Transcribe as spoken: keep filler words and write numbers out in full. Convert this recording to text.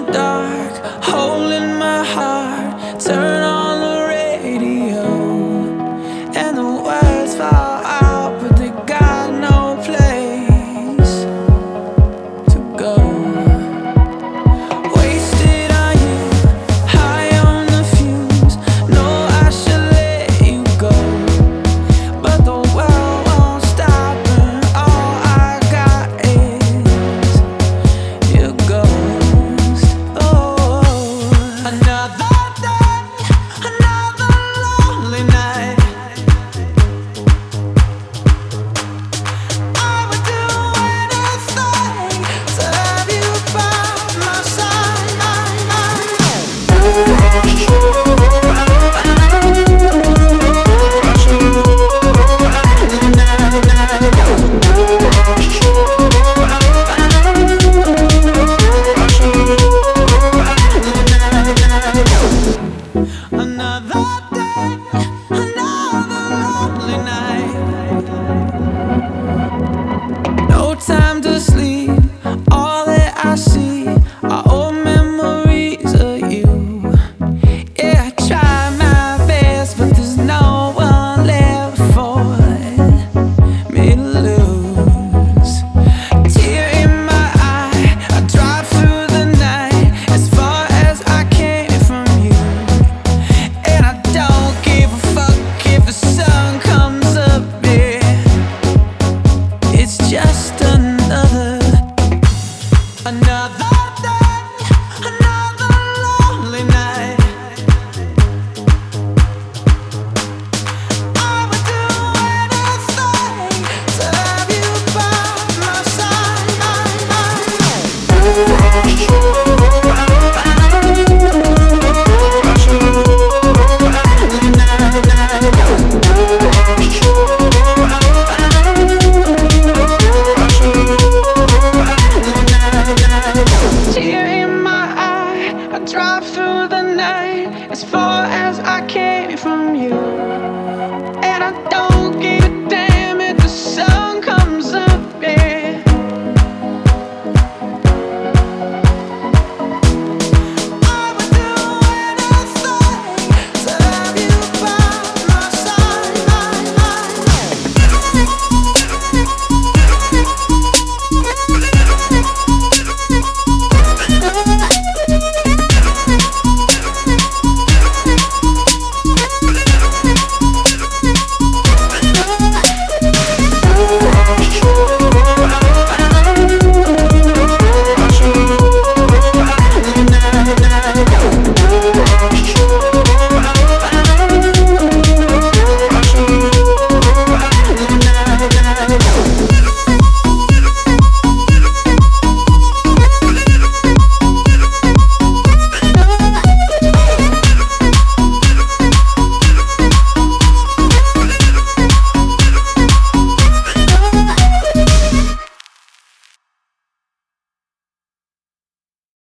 dark, hole in my heart. Turn on the radio, and the words fall out, but they got no place to go. Wasted on you, high on the fumes. No, I should let you go, but the world won't stop, and all I got is your ghost. Oh, another day, another lonely night. I would do anything to have you by my side. Another day, another lonely night. No time to sleep, all that I see